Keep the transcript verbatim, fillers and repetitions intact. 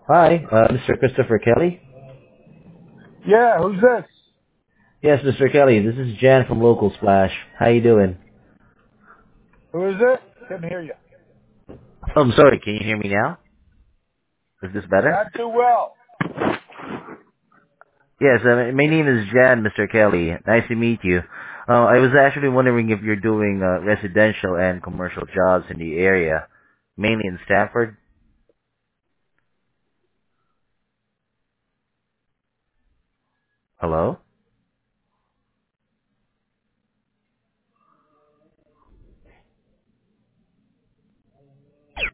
Hi, uh, Mister Christopher Kelly. Yeah, who's this? Yes, Mister Kelly, this is Jan from Local Splash. How you doing? Who is it? Couldn't hear you. Oh, I'm sorry, can you hear me now? Is this better? Not too well. Yes, uh, my name is Jan, Mister Kelly. Nice to meet you. Uh, I was actually wondering if you're doing uh, residential and commercial jobs in the area, mainly in Stanford. Hello?